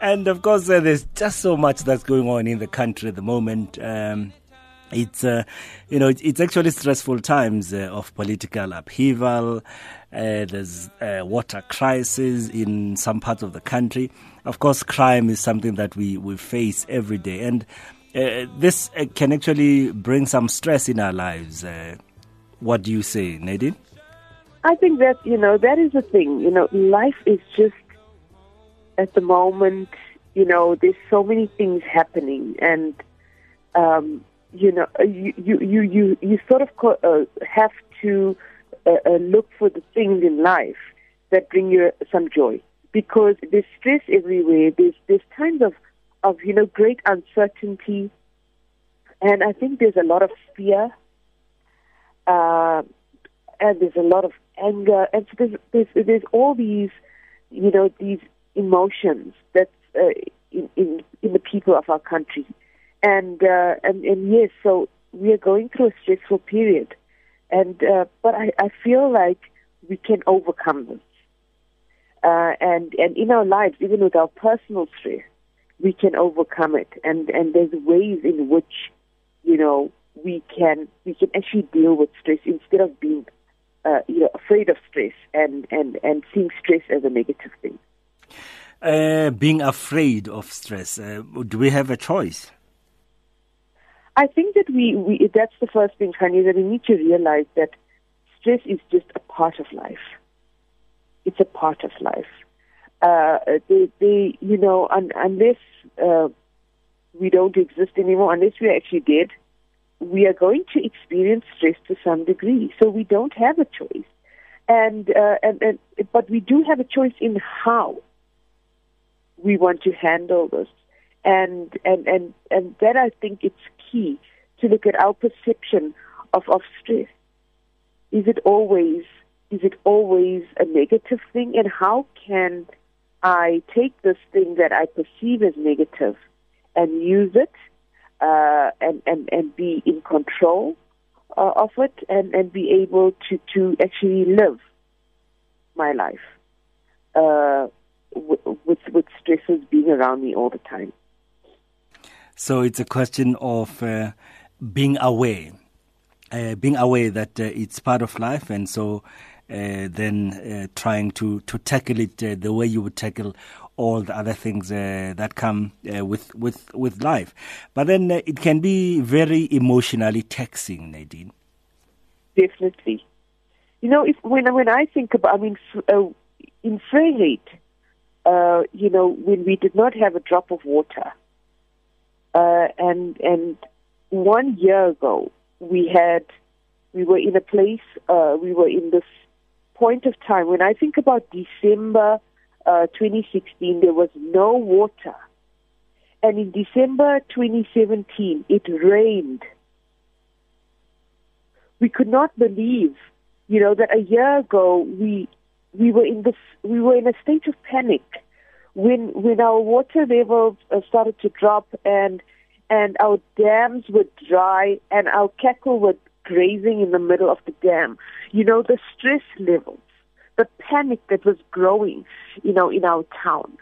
And of course, there's just so much that's going on in the country at the moment. It's actually stressful times of political upheaval. There's water crisis in some parts of the country. Of course, crime is something that we face every day. And this can actually bring some stress in our lives. What do you say, Nadine? I think that, that is the thing. Life is just, at the moment, there's so many things happening. And, you sort of have to look for the things in life that bring you some joy, because there's stress everywhere. There's times of great uncertainty, and I think there's a lot of fear, and there's a lot of anger, and so there's all these these emotions that's in the people of our country. And yes, so we are going through a stressful period, but I feel like we can overcome this. And in our lives, even with our personal stress, we can overcome it. And there's ways in which we can actually deal with stress instead of being afraid of stress and seeing stress as a negative thing. Being afraid of stress, do we have a choice? I think that we that's the first thing, Kanye, that we need to realize that stress is just a part of life. It's a part of life. Unless we don't exist anymore, unless we are actually dead, we are going to experience stress to some degree. So we don't have a choice, but we do have a choice in how we want to handle this. And that, I think, it's key to look at our perception of stress. Is it always a negative thing? And how can I take this thing that I perceive as negative and use it and be in control of it and be able to actually live my life with stresses being around me all the time? So it's a question of being aware that it's part of life, and so then trying to tackle it the way you would tackle all the other things that come with life. But then it can be very emotionally taxing, Nadine. Definitely. When I think about, in Vryheid, when we did not have a drop of water. And 1 year ago, we were in a place, we were in this point of time. When I think about December 2016, there was no water. And in December 2017, it rained. We could not believe, that a year ago we were in a state of panic. When our water levels started to drop and our dams were dry and our cattle were grazing in the middle of the dam, the stress levels, the panic that was growing, in our town.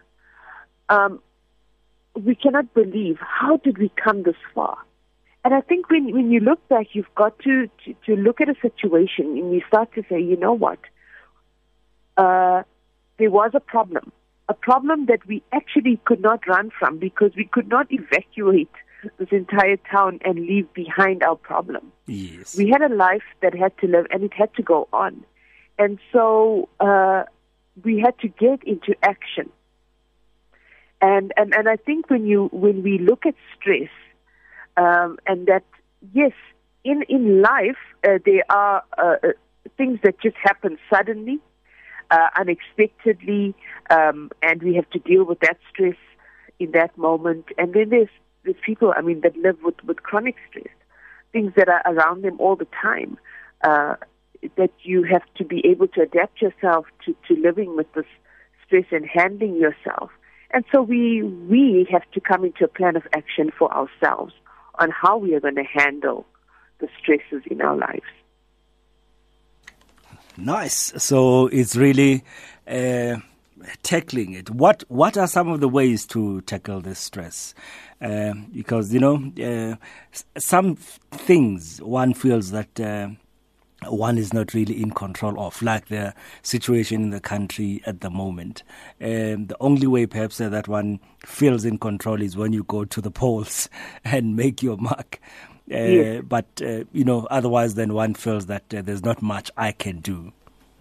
We cannot believe, how did we come this far? And I think when you look back, you've got to look at a situation and you start to say, you know what? There was a problem that we actually could not run from because we could not evacuate this entire town and leave behind our problem. Yes. We had a life that had to live and it had to go on. And so we had to get into action. And I think when we look at stress, and that, yes, in life there are things that just happen suddenly, unexpectedly, and we have to deal with that stress in that moment. And then there's people, that live with chronic stress, things that are around them all the time, that you have to be able to adapt yourself to living with this stress and handling yourself. And so we have to come into a plan of action for ourselves on how we are going to handle the stresses in our lives. Nice. So it's really tackling it. What are some of the ways to tackle this stress? Because, some things one feels that one is not really in control of, like the situation in the country at the moment. The only way perhaps that one feels in control is when you go to the polls and make your mark. Yes. But, otherwise then one feels that there's not much I can do.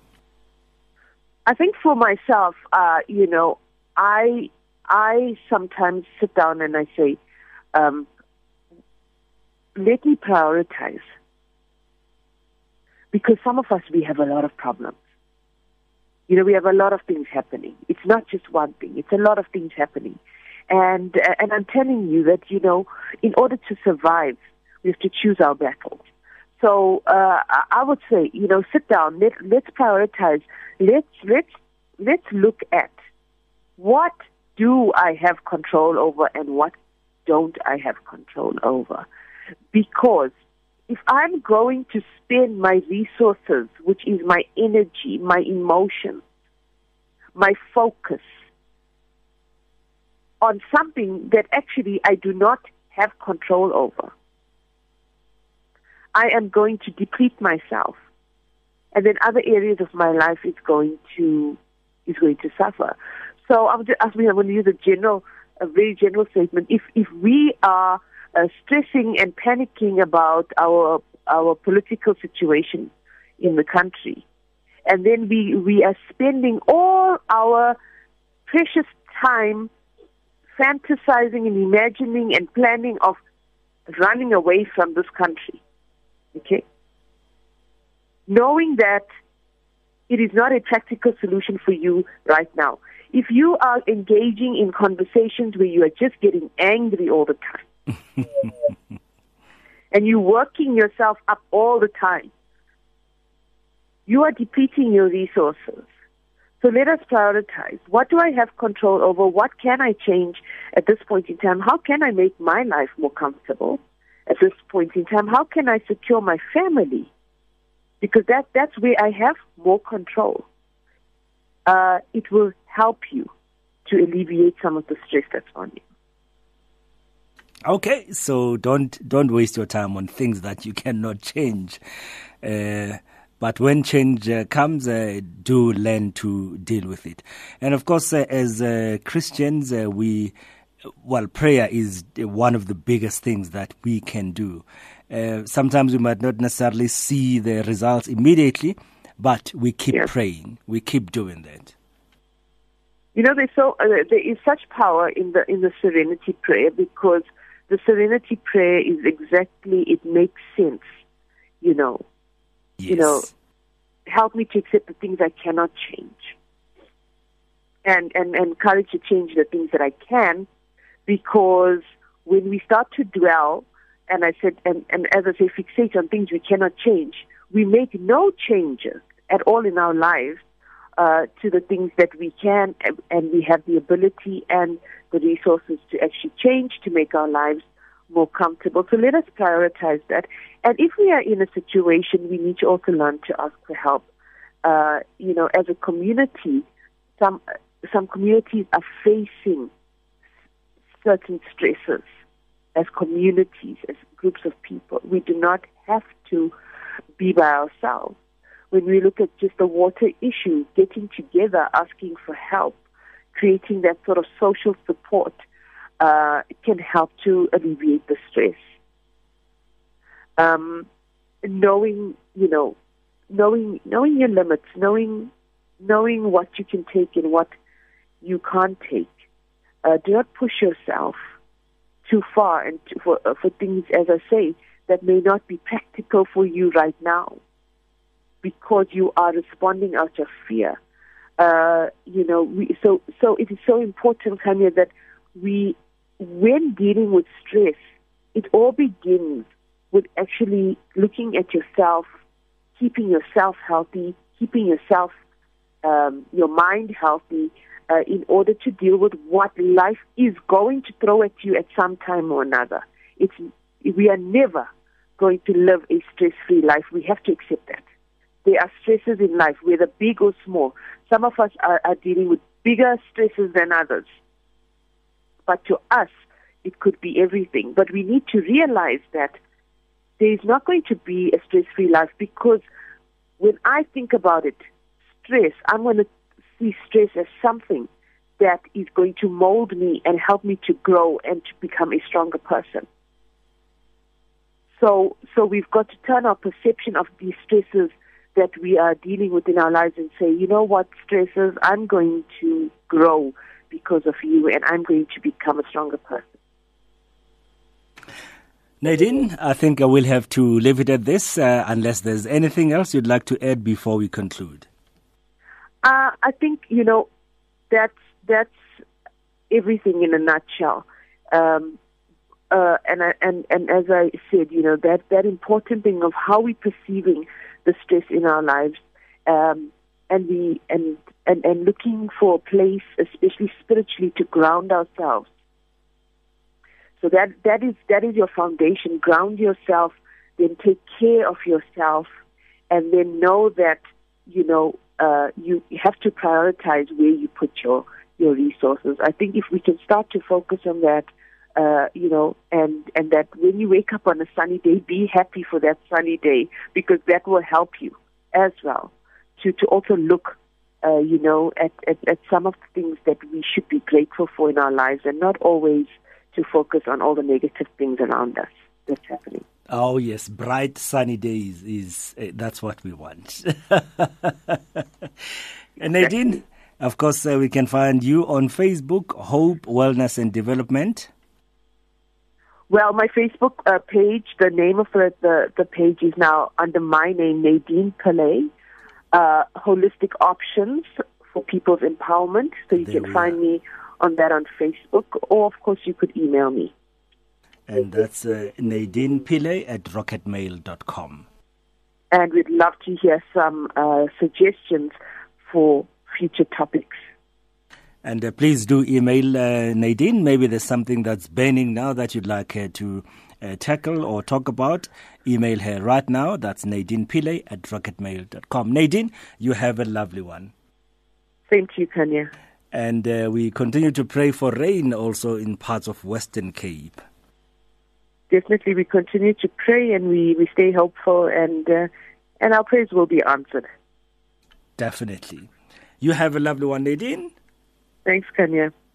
I think for myself, I sometimes sit down and I say, let me prioritize. Because some of us, we have a lot of problems. We have a lot of things happening. It's not just one thing. It's a lot of things happening. And I'm telling you that, in order to survive, we have to choose our battles. So I would say, sit down. Let's prioritize. Let's look at what do I have control over and what don't I have control over. Because if I'm going to spend my resources, which is my energy, my emotions, my focus, on something that actually I do not have control over, I am going to deplete myself. And then other areas of my life is going to suffer. So I'm going to use a very general statement. If we are stressing and panicking about our political situation in the country, and then we are spending all our precious time fantasizing and imagining and planning of running away from this country, okay? Knowing that it is not a practical solution for you right now. If you are engaging in conversations where you are just getting angry all the time, and you're working yourself up all the time, you are depleting your resources. So let us prioritize. What do I have control over? What can I change at this point in time? How can I make my life more comfortable at this point in time? How can I secure my family? Because that's where I have more control. It will help you to alleviate some of the stress that's on you. Okay, so don't waste your time on things that you cannot change. But when change comes, do learn to deal with it. And of course, as Christians, prayer is one of the biggest things that we can do. Sometimes we might not necessarily see the results immediately, but we keep praying. We keep doing that. There is such power in the serenity prayer, because the serenity prayer is exactly, it makes sense, Yes. Help me to accept the things I cannot change, and courage to change the things that I can, because when we start to dwell, and as I say, fixate on things we cannot change, we make no changes at all in our lives to the things that we can, and we have the ability and the resources to actually change, to make our lives more comfortable. So let us prioritize that. And if we are in a situation, we need to also learn to ask for help. As a community, some communities are facing certain stresses as communities, as groups of people. We do not have to be by ourselves. When we look at just the water issue, getting together, asking for help, creating that sort of social support can help to alleviate the stress. Knowing your limits, knowing what you can take and what you can't take. Do not push yourself too far and for things, as I say, that may not be practical for you right now, because you are responding out of fear. So it is so important, Kanya, that when dealing with stress, it all begins with actually looking at yourself, keeping yourself healthy, keeping yourself, your mind healthy, in order to deal with what life is going to throw at you at some time or another. We are never going to live a stress-free life. We have to accept that. There are stresses in life, whether big or small. Some of us are dealing with bigger stresses than others. But to us, it could be everything. But we need to realize that there is not going to be a stress-free life, because when I think about it, stress, I'm going to see stress as something that is going to mold me and help me to grow and to become a stronger person. So we've got to turn our perception of these stresses that we are dealing with in our lives and say, you know what, stresses, I'm going to grow because of you, and I'm going to become a stronger person. Nadine, I think I will have to leave it at this, unless there's anything else you'd like to add before we conclude. I think, that's everything in a nutshell. And as I said, that important thing of how we're perceiving the stress in our lives, and looking for a place, especially spiritually, to ground ourselves. So that is your foundation. Ground yourself, then take care of yourself, and then know that you have to prioritize where you put your resources. I think if we can start to focus on that, and that when you wake up on a sunny day, be happy for that sunny day, because that will help you as well to also look, at some of the things that we should be grateful for in our lives, and not always to focus on all the negative things around us that's happening. Oh yes, bright sunny days is that's what we want. And Nadine, of course, we can find you on Facebook, Hope, Wellness and Development. Well, my Facebook page, the name of the page is now under my name, Nadine Pillay, Holistic Options for People's Empowerment. So you can find me on that on Facebook, or of course you could email me. And that's Nadine Pillay at rocketmail.com. And we'd love to hear some suggestions for future topics. And please do email Nadine. Maybe there's something that's burning now that you'd like her to tackle or talk about. Email her right now. That's Nadine Pillay at rocketmail.com. Nadine, you have a lovely one. Same to you, Kanya. And we continue to pray for rain also in parts of Western Cape. Definitely, we continue to pray, and we stay hopeful, and our prayers will be answered. Definitely. You have a lovely one, Nadine. Thanks, Kanya.